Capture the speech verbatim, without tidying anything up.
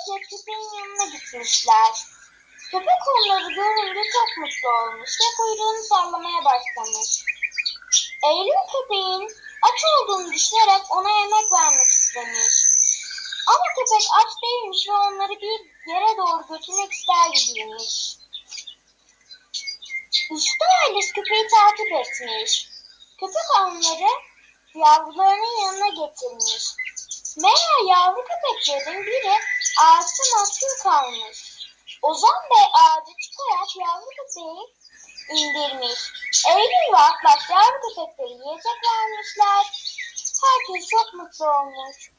ve köpeğin yanına gitmişler. Köpek onları görünce çok mutlu olmuş ve kuyruğunu sallamaya başlamış. Eylül köpeğin aç olduğunu düşünerek ona yemek vermek istemiş. Ama köpek aç değilmiş ve onları bir yere doğru götürmek ister gibiymiş. İşte ailesi köpeği takip etmiş. Köpek onları yavrularının yanına getirmiş. Meğer yavru köpeklerin biri ağaçta mahsur kalmış. Ozan Bey ağaca çıkarak yavru köpeği indirmiş. Eylül ve Atlas yavru köpekleri yiyecek vermişler. Herkes çok mutlu olmuş.